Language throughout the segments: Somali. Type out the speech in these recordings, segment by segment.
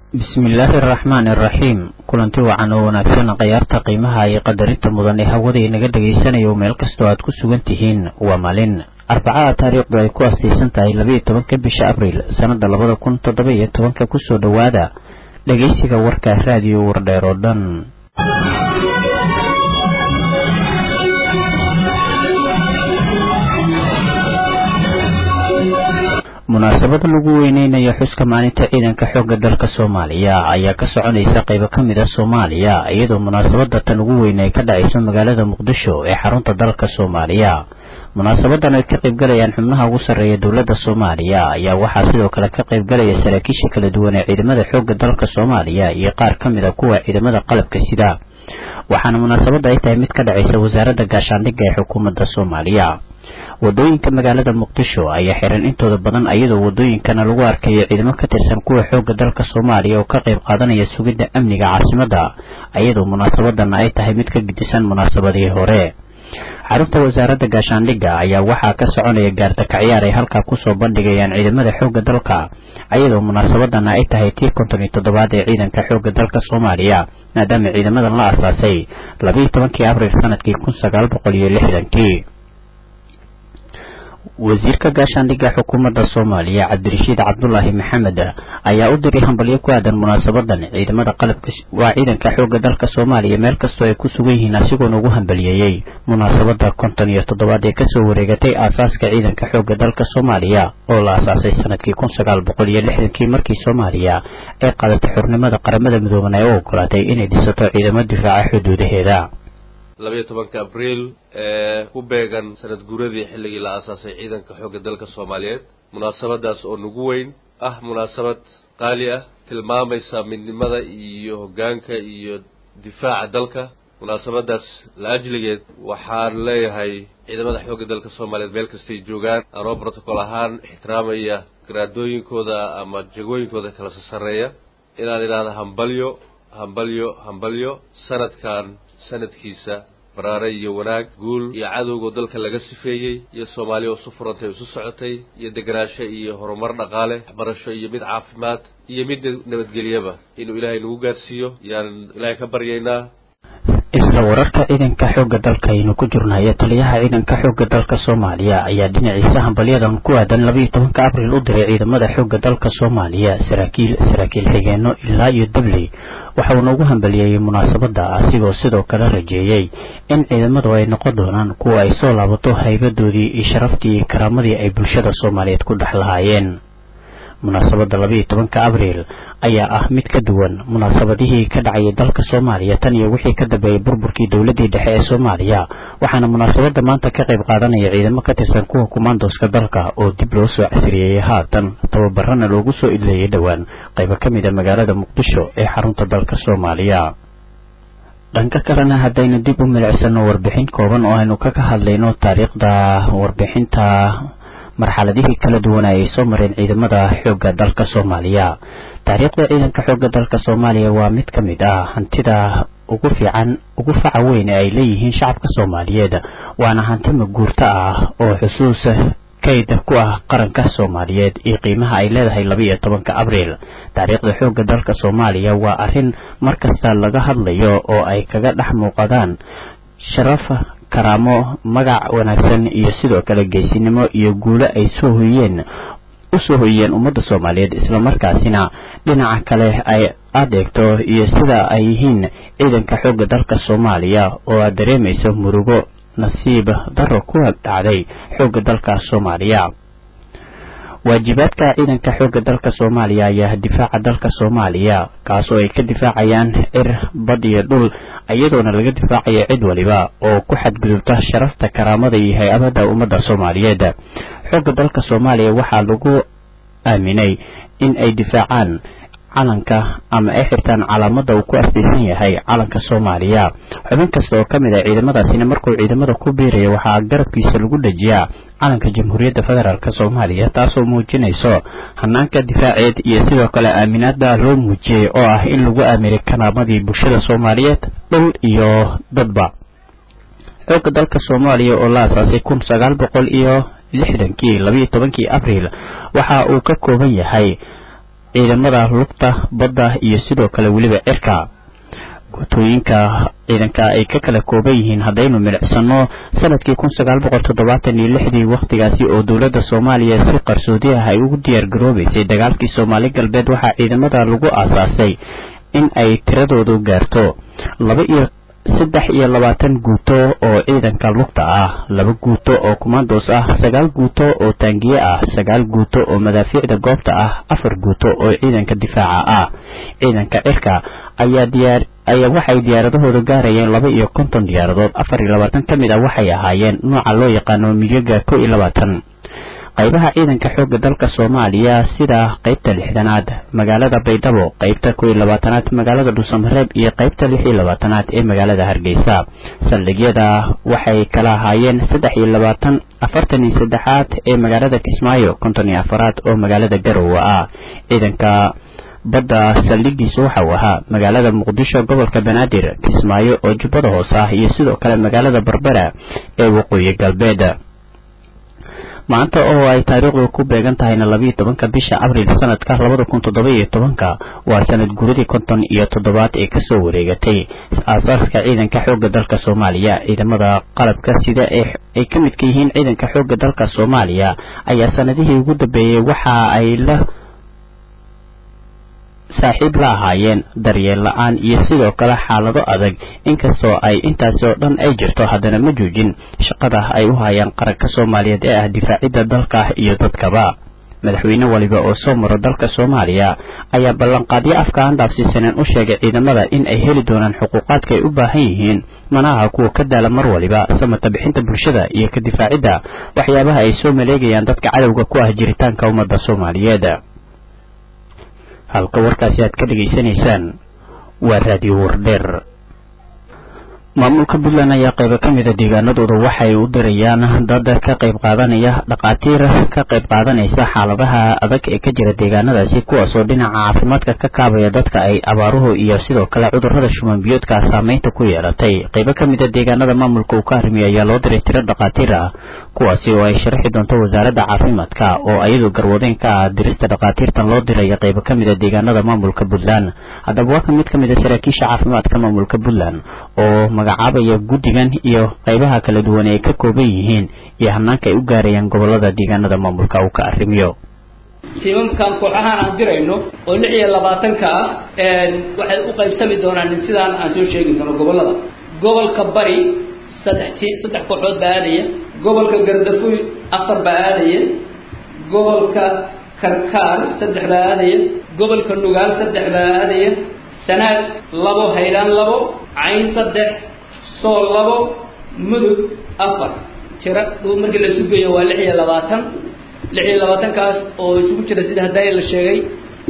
bismillaahi araxmaani araxiim kulanti wacan oo wanaagsan khiyaarta qiimaha iyo qadarinta mudan ee hawada inaga dhagaysanayo meel kastoo aad ku sugan tihiin waa maalin arbacada taariikhdu ay ku astiisan tahay 12 bisha abriil sanada 2017 kusoo dhawaada dhageysiga warka raadiyo wardheer oo dhan munaasabada lagu weyneynayo xuska maalinta ciidanka xoogga dalka Soomaaliya ayaa ka soconaysa qayb ka mid ah Soomaaliya iyadoo munaasabada tan ugu weyn ay ka dhacayso magaalada Muqdisho ee xarunta dalka Soomaaliya munaasabadan ay ka qayb galayaan xubnaha ugu sareeya dawladda Soomaaliya ayaa waxaa sidoo kale ka qayb galaya saraakiisha kala duwan ee ciidamada xoogga dalka Soomaaliya iyo qaar ka mid ah kuwa ciidamada qalabka sida waxaana munaasabada ay tahay mid ka dhacaysa wasaaradda gaashaandhigga ee xukuumadda Soomaaliya wadooyinka magaalada Muqdisho ayaa xiran intooda badan iyadoo wadooyinkana lagu arkayo ciidamo ka tirsan kuwa xoogga dalka Soomaaliya oo ka qayb qaadanaya sugidda amniga caasimadda iyadoo munaasabadan ay tahay mid ka gedisan munaasabadii hore xarunta wasaaradda gaashaandhigga ayaa waxaa ka soconaya gaarta ciyaar ay halka ku soo bandhigayaan ciidamada xoogga dalka iyadoo munaasabadan ay tahay tii 57aad ee ciidanka xoogga dalka Soomaaliya maadaama ciidamadan la aasaasay 12 abriil sanadkii 1960 wasiirka gaashaandhigga xukuumadda Soomaaliya Cabdirashiid Cabdullaahi Maxamed ayaa u diray hambalyo ku aadan munaasabadan ciidamada qalabka waa ciidanka xoogga dalka Soomaaliya meel kastoo ay ku sugan yihiin asigoo ugu hambalyeeyay munaasabada 57aad ee ka soo wareegatay aasaaska ciidanka xoogga dalka Soomaaliya oo la aasaasay sanadkii 1960 markii Soomaaliya ay qaadatay xornimada qaramada midoobay oo ogolaatay inay dhisato ciidamo difaaca xuduudaheeda 12 abriil ku beegan sanad guuradii xilligii la aasaasay ciidanka xoogga dalka Soomaaliyeed munaasabadaas oo ugu weyn munaasabad qaali ah tilmaamaysa midnimada iyo hoggaanka iyo difaaca dalka munaasabadaas la ajligeed waxaan leeyahay ciidamada xoogga dalka Soomaaliyeed meel kasta ay joogaan anoo protocol ahaan ixtiraamaya garaadooyinkooda ama jagooyinkooda kala sareeya inaan iraahdo hambalyo sanadkiisa baraare iyo wanaag guul iyo cadowga dalka laga sifeeyay iyo Soomaaliya oo sufurantay isu socotay iyo deganaansho iyo horumar dhaqaale waxbarasho iyo mid caafimaad iyo mid nabadgeliyaba inuu Ilaahay nagu gaarsiiyo yaan Ilaahay ka baryaynaa isla wararka ciidanka xoogga dalka aynu ku jirnay taliyaha ciidanka xoogga dalka Soomaaliya ayaa dhinaciisa hambalyadan ku aadan 12 abriil u diray ciidamada xoogga dalka Soomaaliya saraakiil xigeeno ilaa iyo dabli waxa uu ugu hambalyeeyay munaasabada asigoo sidoo kale rajeeyay in ciidamadu ay noqon doonaan kuwa ay soo laabato haybadoodii iyo sharaftii iyo karaamadii ay bulshada Soomaaliyeed ku dhaxlaayeen munaasabada 12 abriil ayaa ah mid ka duwan munaasabadihii ka dhacay dalka Soomaaliya tan iyo wixii ka dambeeyay burburkii dawladda dhexe ee Soomaaliya waxaana munaasabada maanta ka qayb qaadanaya ciidamo ka tirsan kuwa commandoska dalka oo dib loo soo casriyeeyay haatan tababarana loogu soo idleeyay dhawaan qayb ka mid ah magaalada Muqdisho ee xarunta dalka Soomaaliya dhanka kalena haddaynu dib u milicsano warbixin kooban oo aynu ka hadlayno taariikhda warbixinta marxaladihii kala duwan ay soo mareen ciidamada xoogga dalka Soomaaliya taariikhda ciidanka xoogga dalka Soomaaliya waa mid ka mid ah hantida ugu faca weyn ay leeyihiin shacabka Soomaaliyeed waana hanti maguurta ah oo xusuus kayd ku ah qaranka Soomaaliyeed iyo qiimaha ay leedahay 12 abriil taariikhda xoogga dalka Soomaaliya waa arrin markasta laga hadlayo oo ay kaga dhex muuqdaan sharaf karaamo magac wanaagsan iyo sidoo kale geesinimo iyo guulo ay soo hoyeen ummadda Soomaaliyeed isla markaasina dhinaca kale ay adeegto iyo sida ay yihiin ciidanka xoogga dalka Soomaaliya oo dareemayso murugo nasiib daro ku dhacday xoogga dalka Soomaaliya waajibaadka ciidanka xoogga dalka Soomaaliya ayaa difaaca dalka Soomaaliya kaas oo ay ka difaacayaan bad iyo dhul iyadoona laga difaacayo cid waliba oo ku xadgudubta sharafta karaamada iyo hay'adaha ummadda Soomaaliyeed xoogga dalka Soomaaliya waxaa lagu aaminay in ay difaacaan calanka ama ay xirtaan calaamada uu ku asteesan yahay calanka Soomaaliya xubin kasta oo kamid ah ciidamadaasina markuu ciidamada ku biirayo waxaa garabkiisa lagu dhajiyaa calanka Jamhuuriyadda Federaalka Soomaaliya taasoo muujinayso hanaanka difaaceed iyo sidoo kale aaminaadda loo muujiyay oo ah in lagu aamino karaamadii bulshada Soomaaliyeed dhul iyo dadba xoogga dalka Soomaaliya oo la aasaasay 1960 12 abriil waxa uu ka kooban yahay ciidamada lugta badda iyo sidoo kale weliba cirka guutooyinka ciidanka ay ka kala kooban yihiin haddaynu milicsano sanadkii 1976 waqtigaasi oo dowladda Soomaaliya si qarsoodi ah ay ugu diyaar garoobaysay dagaalkii Soomaali galbeed waxaa ciidamada lagu aasaasay in ay tiradoodu gaarto 23 guuto oo ciidanka lugta ah 2 guuto oo commandos ah 9 guuto oo taangiye ah 9 guuto oo madaafiicda goobta ah 4 guuto oo ciidanka difaaca ah ciidanka cirka ayaa waxay diyaaradahooda gaarayeen 52 diyaaradood 24 kamid ah waxay ahaayeen nooca loo yaqaano miyaga 21 qaybaha ciidanka xoogga dalka Soomaaliya sida qaybta 6aad magaalada Baydhabo qaybta 22aad magaalada Dhuusamareeb iyo qaybta 26aad ee magaalada Hargeysa saldhigyada waxay kala ahaayeen 43aad ee magaalada Kismaayo 54aad oo magaalada Garowe ah ciidanka badda saldhigiisu waxa uu ahaa magaalada Muqdisho gobolka Banaadir Kismaayo oo Jubbada Hoose ah iyo sidoo kale magaalada Berbera ee waqooyi galbeed maanta oo ay taariikhdu ku beegan tahay 12 bisha Abriil sanadka 2017 waa sanad guuradii 57 ee ka soo wareegatay aasaaska ciidanka xoogga dalka Soomaaliya ciidamada qalabka sida ay ka mid yihiin ciidanka xoogga dalka Soomaaliya ayaa sanadihii ugu dambeeyay waxa ay la saaxiib la ahaayeen daryeel la'aan iyo sidoo kale xaalado adag inkastoo ay intaas oo dhan ay jirto haddana ma joojin shaqada ay u hayaan qaranka Soomaaliyeed ee ah difaacidda dalka iyo dadkaba madaxweyne waliba oo soo maro dalka Soomaaliya ayaa ballanqaadyo afkaan dhaafsiisan u sheegay ciidamada in ay heli doonaan xuquuqaadka ay u baahan yihiin manaha kuwa ka daala mar waliba samata bixinta bulshada iyo ka difaacidda waxyaabaha ay soo maleegayaan dadka cadawga ku ah jiritaanka ummadda Soomaaliyeed halka warkaasi aad ka dhageysanaysaan waa raadiyo Wardheer maamulka Puntland ayaa qayb ka mid ah deegaanadooda waxay u dirayaan dad ka qayb qaadanaya dhaqaatiir ka qayb qaadanaysa xaaladaha adag ee ka jira deegaanadaasi kuwaas oo dhinaca caafimaadka ka kaabaya dadka ay abaaruhu iyo sidoo kale cudurrada shuman biyoodka saameynta ku yeelatay qayb ka mid ah deegaanada maamulka uu ka harmiyay ayaa loo diray tiro dhaqaatiir ah kuwaasi oo ay sharaxi doonto wasaaradda caafimaadka oo ayadu garwadeen ka ah dirista dhaqaatiirtan loo diray qayb ka mid ah deegaanada maamulka Puntland haddaba waa mid ka mid ah saraakiisha caafimaadka maamulka Puntland oo magacaabaya guddigan iyo qaybaha kala duwan ee ka kooban yihiin iyo hanaanka ay u gaarayaan gobolada deegaanada maamulka uu ka arrimiyo tiimamkan kooxahan aan dirayno oo 26 ka ah waxay u qaybsami doonaan sidaan aan soo sheegi doono gobolada gobolka bari 3 kooxood baadaya gobolka Gardafuul 4 baadaya gobolka Karkaar 3 baadaya gobolka Nugaal 3 baadaya Sanaag 2 Haylaan 2 Cayn 3 Sool 2 Mudug 4 tira markii la sugayo waa 26 kaas oo isugu jira sida haday la sheegay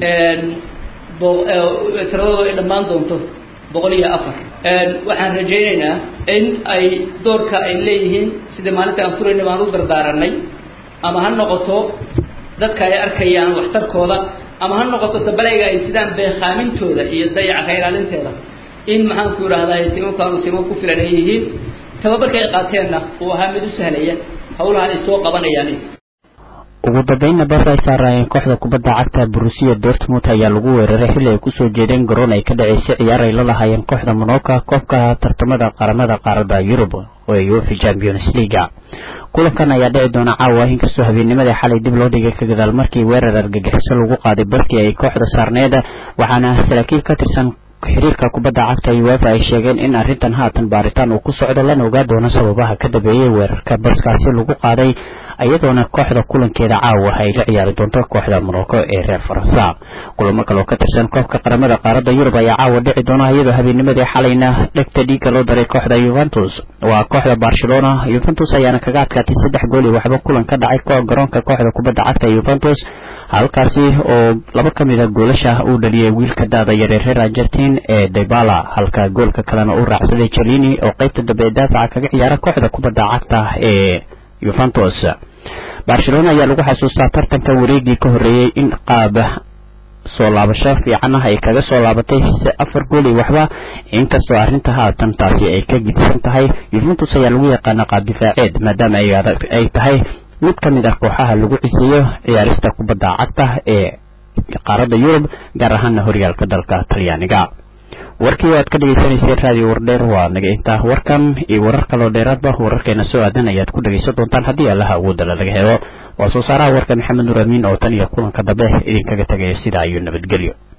tiradoodu ay dhammaan doonto 104 waxaan rajaynaynaa in ay doorka ay leeyihiin sida maalinta aan furayna baan u dardaaranay ama ha noqoto dadka ay arkayaan waxtarkooda ama ha noqoto sabalayga ay sidaan beeqaamintooda iyo dayaca ilaalinteeda in maxaan ku raahdaa tiimku ku filan yihiin tababarka ay qaateenna oo ahaa mid u sahlaya hawlaha ay soo qabanayaan ugu dambeynna bas ay saarayeen kooxda kubadda cagta Borussia Dortmund ayaa lagu weeraray xilli ay ku soo jeedeen garoon ay ka dhaceysay ciyaar ay la lahaayeen kooxda Monaco koobka tartamada qaramada qaaradda Yurub oo UEFA Champions League kulankan ayaa dhici doona caawa inkastoo habeenimada xalay dib loo dhigay ka gadaal markii weerar argagixiso lagu qaaday barkii ay kooxda saarneeda waxaana saraakiil ka tirsan xiriirka kubadda cagta UEFA ay sheegeen in arrintan haatan baaritaan uu ku socdo lana ogaa doono sababaha ka dambeeyay weerarka baskaasi lagu qaaday ayadoona kooxda kulankeeda caawa ay la ciyaari doonto kooxda Monaco ee reer Faransa kulamo kale oo ka tirsan koobka qaramada qaaradda Yurub ayaa caawa dhici doona iyadoo habeennimadii xalayna dhegta dhiiga loo daray kooxda Juventus waa kooxda Barcelona Juventus ayaana kaga adkaatay 3 gool iyo waxba kulan ka dhacay garoonka kooxda kubadda cagta Juventus halkaasi oo laba kamid ah goolasha uu dhaliyay wiilka daada yar ee reer Argentina ee Dybala halka goolka kalena uu raacsaday Chiellini oo qaybta dambe daafaca kaga ciyaara kooxda kubadda cagta ee Juventus Barcelona ayaa lagu xasuustaa tartanka wareegii ka horeeyay in qaab soo laabasho fiican ay kaga soo laabatay 4 gool iyo waxba inkastoo arrinta haatan taasi ay ka gidsan tahay Juventus ayaa lagu yaqaan qaab difaaceed maadaama ay tahay mid ka mid ah kooxaha lagu ciseeyo ciyaarista kubadda cagta ee qaaradda Yurub gaar ahaan horyaalka dalka Talyaaniga warkii aad ka dhageysanaysay radio wardheer waa naga intaa warkan iyo warar kale oo dheeraadba wararkeena soo aadan ayaad ku dhageysan doontaan haddii allaha awoodda laga helo waa soo saaraha warka Maxamed Nuur Amiin oo tan iyo kulanka dambe idinkaga tagay sida ayuu nabadgelyo